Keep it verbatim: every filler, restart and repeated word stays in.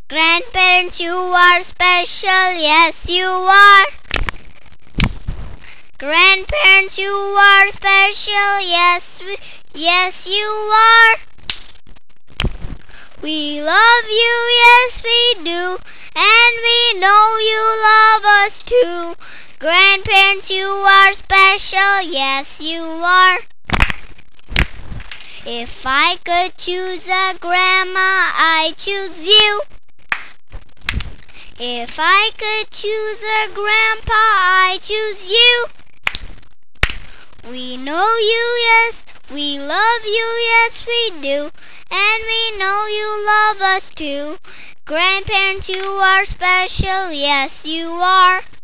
Grandparents, you are special, yes you are. Grandparents, you are special, yes, we, yes you are. We love you, yes we do, and we know you love us too. Grandparents, you are special, yes you are. If I could choose a grandma, I choose you. If I could choose a grandpa, I choose you. We know you, yes, we love you, yes we do, and we know you love us too. Grandparents, you are special, yes you are.